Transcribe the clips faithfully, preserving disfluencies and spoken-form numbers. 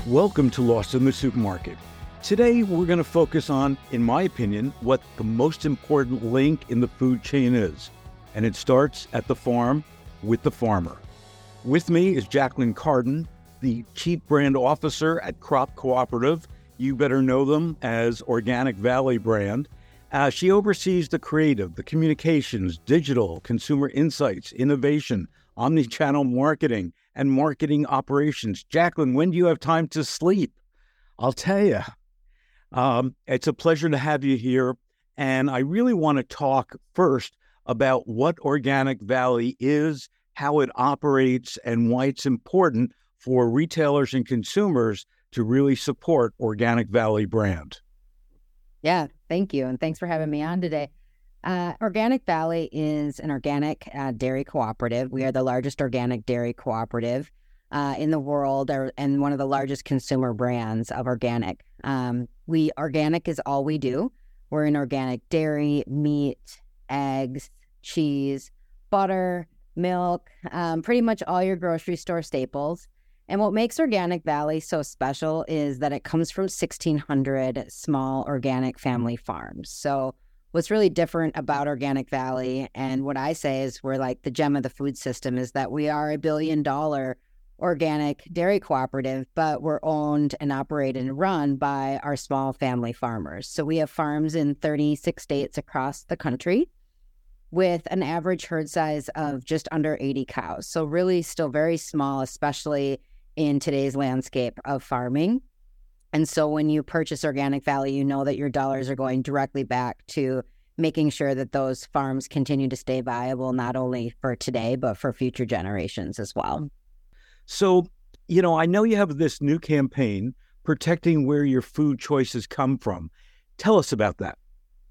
Welcome to Lost in the Supermarket. Today, we're going to focus on, in my opinion, what the most important link in the food chain is. And it starts at the farm with the farmer. With me is Jacqueline Carden, the Chief Brand Officer at Crop Cooperative. You better know them as Organic Valley Brand. Uh, she oversees the creative, the communications, digital, consumer insights, innovation, omni-channel marketing, and marketing operations. Jacqueline, when do you have time to sleep? I'll tell you. Um, it's a pleasure to have you here. And I really want to talk first about what Organic Valley is, how it operates, and why it's important for retailers and consumers to really support Organic Valley Brand. Yeah, thank you. And thanks for having me on today. Uh, Organic Valley is an organic uh, dairy cooperative. We are the largest organic dairy cooperative uh, in the world or, and one of the largest consumer brands of organic. Um, we Organic is all we do. We're in organic dairy, meat, eggs, cheese, butter, milk, um, pretty much all your grocery store staples. And what makes Organic Valley so special is that it comes from sixteen hundred small organic family farms. So what's really different about Organic Valley, and what I say is we're like the gem of the food system, is that we are a billion dollar organic dairy cooperative, but we're owned and operated and run by our small family farmers. So we have farms in thirty-six states across the country with an average herd size of just under eighty cows. So really still very small, especially in today's landscape of farming. And so when you purchase Organic Valley, you know that your dollars are going directly back to making sure that those farms continue to stay viable, not only for today, but for future generations as well. So, you know, I know you have this new campaign, Protecting Where Your Food Choices Come From. Tell us about that.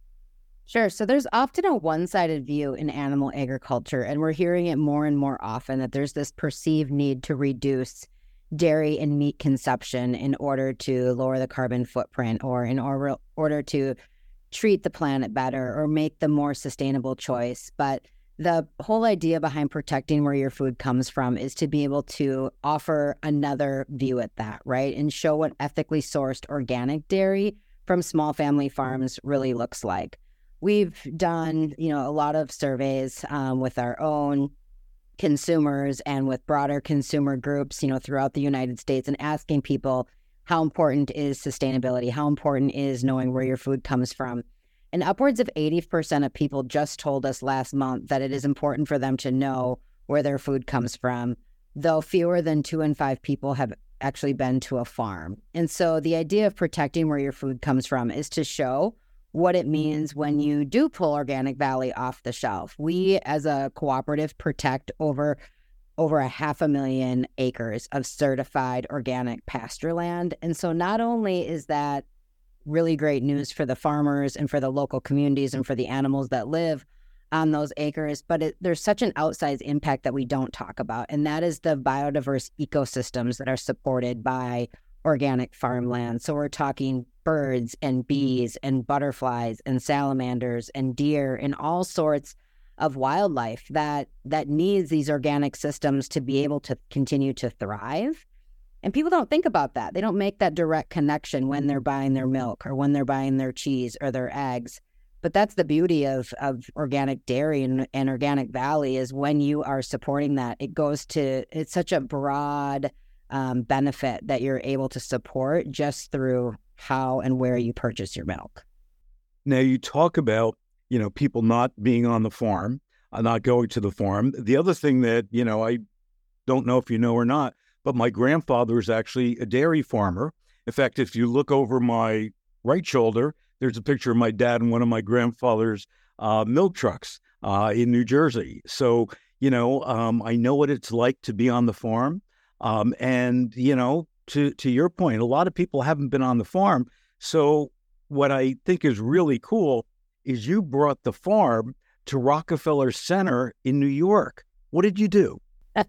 Sure. So there's often a one-sided view in animal agriculture, and we're hearing it more and more often that there's this perceived need to reduce dairy and meat consumption in order to lower the carbon footprint or in order, order to treat the planet better or make the more sustainable choice. But the whole idea behind protecting where your food comes from is to be able to offer another view at that, right? And show what ethically sourced organic dairy from small family farms really looks like. We've done, you know, a lot of surveys um, with our own consumers and with broader consumer groups, you know, throughout the United States, and asking people how important is sustainability, how important is knowing where your food comes from. And upwards of eighty percent of people just told us last month that it is important for them to know where their food comes from, though fewer than two in five people have actually been to a farm. And so the idea of protecting where your food comes from is to show what it means when you do pull Organic Valley off the shelf. We, as a cooperative, protect over over a half a million acres of certified organic pasture land. And so not only is that really great news for the farmers and for the local communities and for the animals that live on those acres, but it, there's such an outsized impact that we don't talk about, and that is the biodiverse ecosystems that are supported by organic farmland. So we're talking birds and bees and butterflies and salamanders and deer and all sorts of wildlife that that needs these organic systems to be able to continue to thrive. And people don't think about that. They don't make that direct connection when they're buying their milk or when they're buying their cheese or their eggs. But that's the beauty of, of organic dairy and, and Organic Valley, is when you are supporting that, it goes to, it's such a broad um, benefit that you're able to support just through how and where you purchase your milk. Now, you talk about, you know, people not being on the farm, uh, not going to the farm. The other thing that, you know, I don't know if you know or not, but my grandfather is actually a dairy farmer. In fact, if you look over my right shoulder, there's a picture of my dad and one of my grandfather's uh, milk trucks uh, in New Jersey. So, you know, um, I know what it's like to be on the farm. Um, and, you know, to, to your point, a lot of people haven't been on the farm. So what I think is really cool is you brought the farm to Rockefeller Center in New York. What did you do?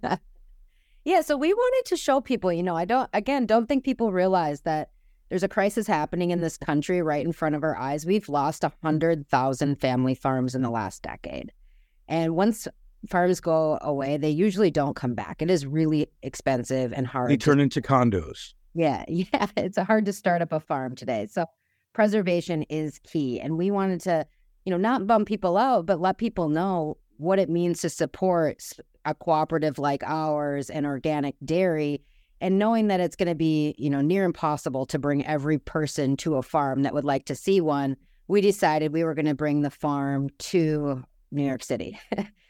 Yeah, so we wanted to show people, you know, I don't, again, don't think people realize that there's a crisis happening in this country right in front of our eyes. We've lost one hundred thousand family farms in the last decade. And once farms go away, they usually don't come back. It is really expensive and hard. They to, turn into condos. Yeah, yeah, it's hard to start up a farm today. So preservation is key. And we wanted to, you know, not bum people out, but let people know what it means to support s- a cooperative like ours and organic dairy. And knowing that it's going to be, you know, near impossible to bring every person to a farm that would like to see one, we decided we were going to bring the farm to New York City.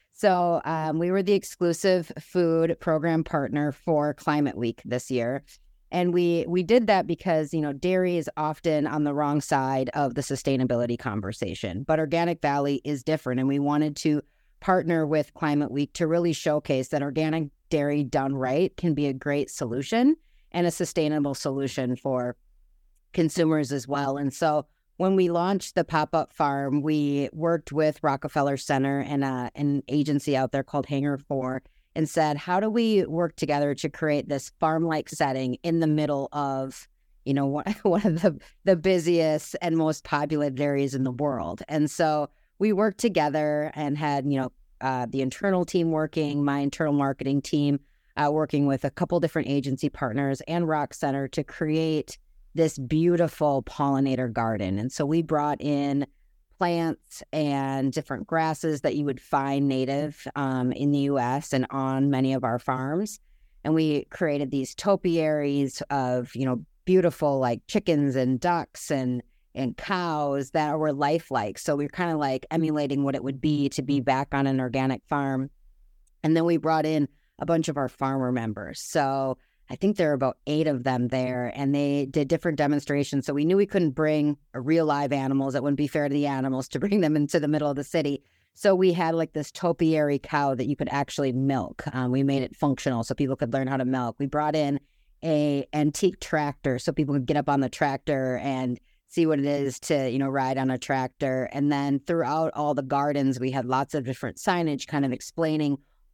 So um, we were the exclusive food program partner for Climate Week this year. And we we did that because, you know, dairy is often on the wrong side of the sustainability conversation. But Organic Valley is different. And we wanted to partner with Climate Week to really showcase that organic dairy done right can be a great solution and a sustainable solution for consumers as well. And so when we launched the pop-up farm, we worked with Rockefeller Center and uh, an agency out there called Hangar four and said, how do we work together to create this farm-like setting in the middle of, you know, one, one of the, the busiest and most populated areas in the world? And so we worked together and had, you know, uh, the internal team working, my internal marketing team uh, working with a couple different agency partners and Rock Center to create this beautiful pollinator garden. And so we brought in plants and different grasses that you would find native um, in the U S and on many of our farms. And we created these topiaries of, you know, beautiful like chickens and ducks and and cows that were lifelike. So we we're kind of like emulating what it would be to be back on an organic farm. And then we brought in a bunch of our farmer members. So I think there are about eight of them there, and they did different demonstrations. So we knew we couldn't bring real live animals. It wouldn't be fair to the animals to bring them into the middle of the city. So we had like this topiary cow that you could actually milk. Um, we made it functional so people could learn how to milk. We brought in a antique tractor so people could get up on the tractor and see what it is to, you know, ride on a tractor. And then throughout all the gardens, we had lots of different signage kind of explaining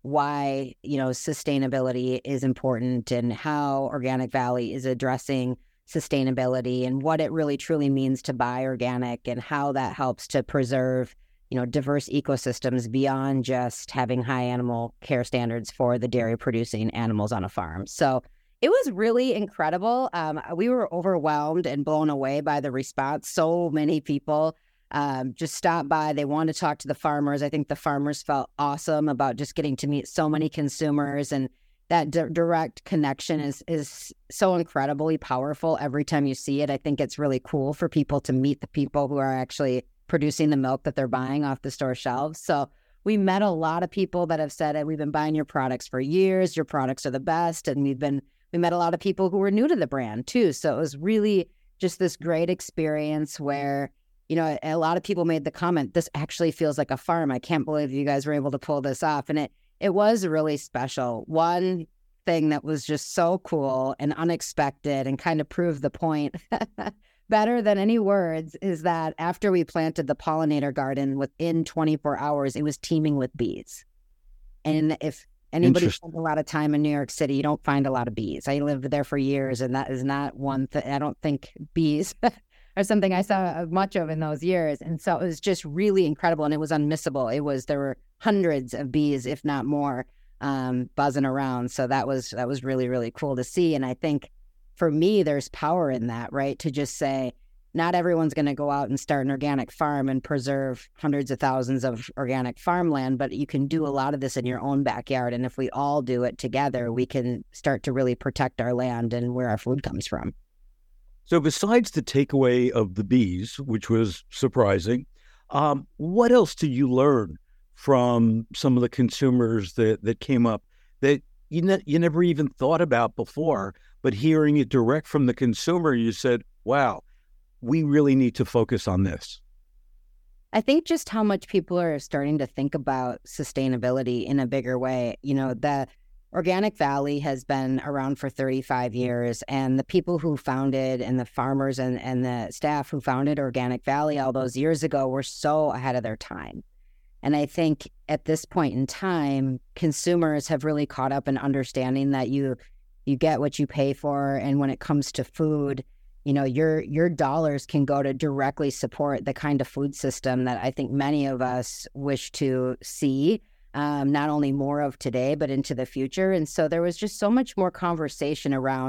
why, you know, sustainability is important and how Organic Valley is addressing sustainability and what it really truly means to buy organic and how that helps to preserve, you know, diverse ecosystems beyond just having high animal care standards for the dairy producing animals on a farm. So it was really incredible. Um, we were overwhelmed and blown away by the response. So many people Um, just stopped by. They wanted to talk to the farmers. I think the farmers felt awesome about just getting to meet so many consumers, and that d- direct connection is is so incredibly powerful every time you see it. I think it's really cool for people to meet the people who are actually producing the milk that they're buying off the store shelves. So we met a lot of people that have said, we've been buying your products for years. Your products are the best. And we've been, we met a lot of people who were new to the brand too. So it was really just this great experience where, you know, a lot of people made the comment, this actually feels like a farm. I can't believe you guys were able to pull this off. And it it was really special. One thing that was just so cool and unexpected and kind of proved the point better than any words is that after we planted the pollinator garden, within twenty-four hours, it was teeming with bees. And if anybody spent a lot of time in New York City, you don't find a lot of bees. I lived there for years, and that is not one thing. I don't think bees or something I saw much of in those years. And so it was just really incredible, and it was unmissable. It was, there were hundreds of bees, if not more, um, buzzing around. So that was, that was really, really cool to see. And I think for me, there's power in that, right? To just say, not everyone's going to go out and start an organic farm and preserve hundreds of thousands of organic farmland, but you can do a lot of this in your own backyard. And if we all do it together, we can start to really protect our land and where our food comes from. So besides the takeaway of the bees, which was surprising, um, what else did you learn from some of the consumers that, that came up that you, ne- you never even thought about before, but hearing it direct from the consumer, you said, wow, we really need to focus on this? I think just how much people are starting to think about sustainability in a bigger way. You know, the Organic Valley has been around for thirty-five years, and the people who founded and the farmers and, and the staff who founded Organic Valley all those years ago were so ahead of their time. And I think at this point in time, consumers have really caught up in understanding that you you get what you pay for. And when it comes to food, you know, your your dollars can go to directly support the kind of food system that I think many of us wish to see. Um, not only more of today, but into the future. And so there was just so much more conversation around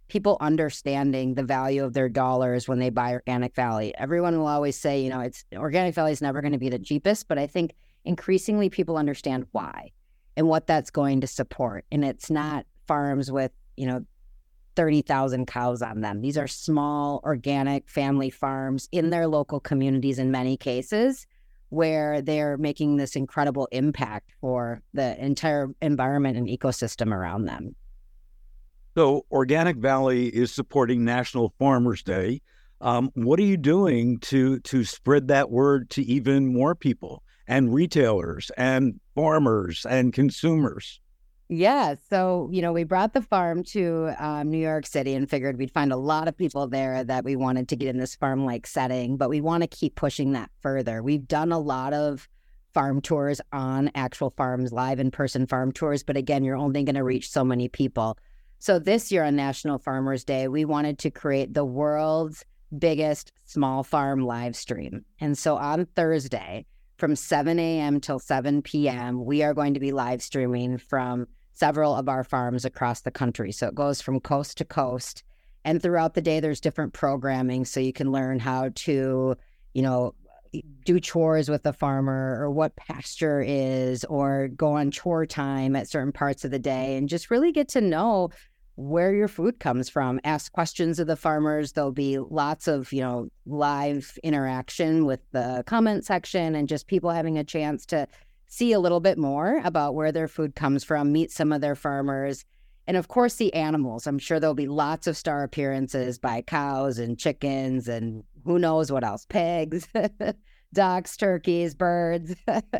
people understanding the value of their dollars when they buy Organic Valley. Everyone will always say, you know, it's Organic Valley is never going to be the cheapest, but I think increasingly people understand why and what that's going to support. And it's not farms with, you know, thirty thousand cows on them. These are small, organic family farms in their local communities in many cases, where they're making this incredible impact for the entire environment and ecosystem around them. So Organic Valley is supporting National Farmers Day. Um, what are you doing to to spread that word to even more people and retailers and farmers and consumers? Yeah, so, you know, we brought the farm to um, New York City and figured we'd find a lot of people there that we wanted to get in this farm-like setting, but we want to keep pushing that further. We've done a lot of farm tours on actual farms, live in-person farm tours, but again, you're only going to reach so many people. So this year on National Farmers Day, we wanted to create the world's biggest small farm live stream. And so on Thursday, from seven a.m. till seven p.m., we are going to be live streaming from several of our farms across the country. So it goes from coast to coast. And throughout the day, there's different programming. So you can learn how to, you know, do chores with the farmer, or what pasture is, or go on chore time at certain parts of the day, and just really get to know where your food comes from. Ask questions of the farmers. There'll be lots of, you know, live interaction with the comment section, and just people having a chance to see a little bit more about where their food comes from, meet some of their farmers, and of course the animals. I'm sure there'll be lots of star appearances by cows and chickens and who knows what else, pigs, ducks, turkeys, birds.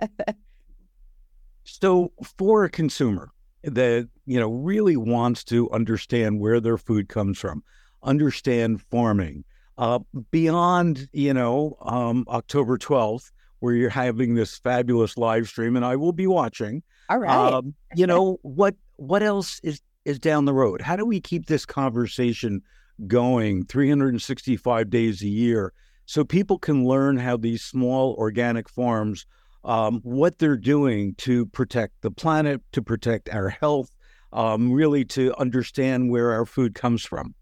So for a consumer that, you know, really wants to understand where their food comes from, understand farming, uh, beyond, you know, um, October twelfth, where you're having this fabulous live stream, and I will be watching. All right. Um, you know, what what else is, is down the road? How do we keep this conversation going three hundred sixty-five days a year so people can learn how these small organic farms, um, what they're doing to protect the planet, to protect our health, um, really to understand where our food comes from?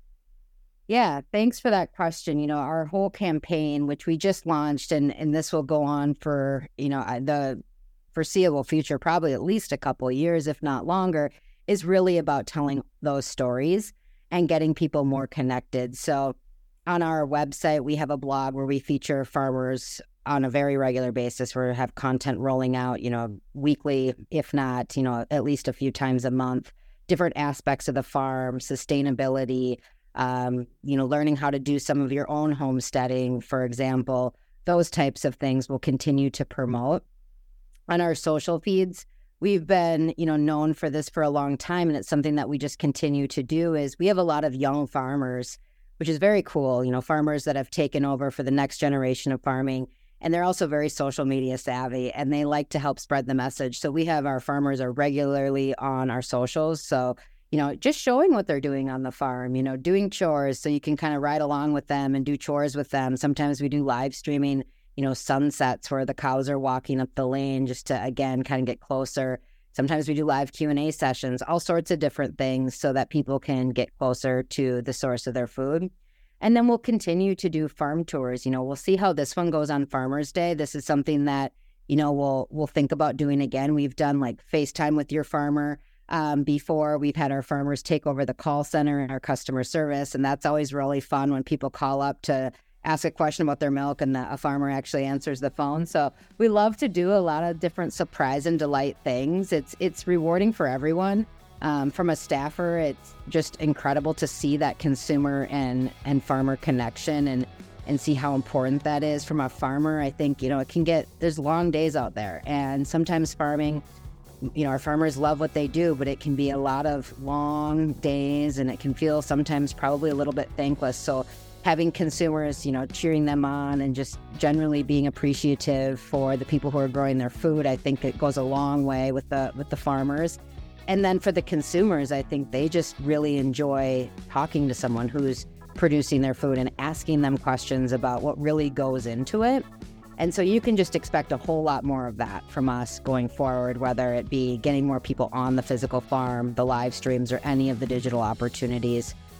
Yeah, thanks for that question. You know, our whole campaign, which we just launched, and, and this will go on for, you know, the foreseeable future, probably at least a couple of years, if not longer, is really about telling those stories and getting people more connected. So on our website, we have a blog where we feature farmers on a very regular basis, where we have content rolling out, you know, weekly, if not, you know, at least a few times a month, different aspects of the farm, sustainability, Um, you know, learning how to do some of your own homesteading, for example. Those types of things we'll continue to promote. On our social feeds, we've been, you know, known for this for a long time, and it's something that we just continue to do. Is we have a lot of young farmers, which is very cool, you know, farmers that have taken over for the next generation of farming, and they're also very social media savvy, and they like to help spread the message. So we have our farmers are regularly on our socials. So you know, just showing what they're doing on the farm, you know, doing chores so you can kind of ride along with them and do chores with them. Sometimes we do live streaming, you know, sunsets where the cows are walking up the lane just to, again, kind of get closer. Sometimes we do live Q and A sessions, all sorts of different things so that people can get closer to the source of their food. And then we'll continue to do farm tours. You know, we'll see how this one goes on Farmers Day. This is something that, you know, we'll we'll think about doing again. We've done like FaceTime with your farmer. Um, before we've had our farmers take over the call center and our customer service. And that's always really fun when people call up to ask a question about their milk and the, a farmer actually answers the phone. So we love to do a lot of different surprise and delight things. It's it's rewarding for everyone. Um, from a staffer, it's just incredible to see that consumer and, and farmer connection and, and see how important that is. From a farmer, I think, you know, it can get, there's long days out there. And sometimes farming, you know, our farmers love what they do, but it can be a lot of long days, and it can feel sometimes probably a little bit thankless. So having consumers, you know, cheering them on and just generally being appreciative for the people who are growing their food, I think it goes a long way with the with the farmers. And then for the consumers, I think they just really enjoy talking to someone who's producing their food and asking them questions about what really goes into it. And so you can just expect a whole lot more of that from us going forward, whether it be getting more people on the physical farm, the live streams, or any of the digital opportunities.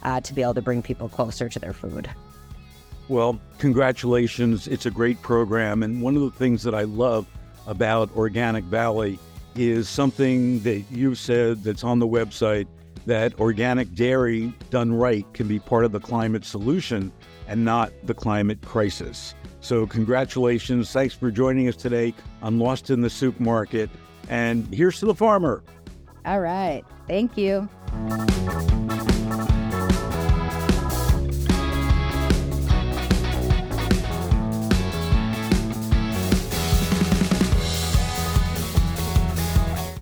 uh, to be able to bring people closer to their food. Well, congratulations. It's a great program. And one of the things that I love about Organic Valley is something that you said that's on the website, that organic dairy done right can be part of the climate solution and not the climate crisis. So congratulations. Thanks for joining us today on Lost in the Supermarket. And here's to the farmer. All right. Thank you.